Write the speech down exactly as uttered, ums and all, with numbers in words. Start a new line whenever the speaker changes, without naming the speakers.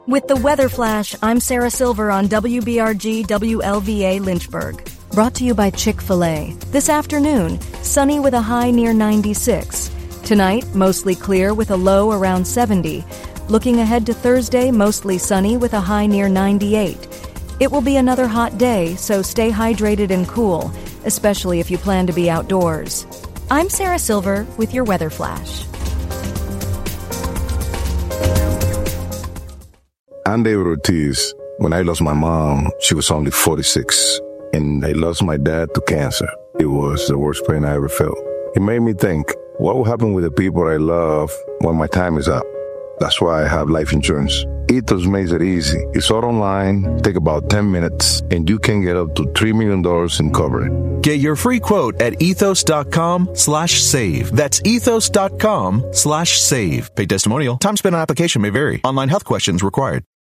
With the Weather Flash, I'm Sarah Silver on W B R G W L V A Lynchburg. Brought to you by Chick-fil-A. This afternoon, sunny with a high near ninety-six. Tonight, mostly clear with a low around seventy. Looking ahead to Thursday, mostly sunny with a high near ninety-eight. It will be another hot day, so stay hydrated and cool, especially if you plan to be outdoors. I'm Sarah Silver with your Weather Flash.
I'm David Ortiz. When I lost my mom, she was only forty-six, and I lost my dad to cancer. It was the worst pain I ever felt. It made me think, what will happen with the people I love when my time is up? That's why I have life insurance. Ethos makes it easy. It's all online, take about ten minutes, and you can get up to three million dollars in coverage.
Get your free quote at ethos.com slash save. That's ethos.com slash save. Paid testimonial. Time spent on application may vary. Online health questions required.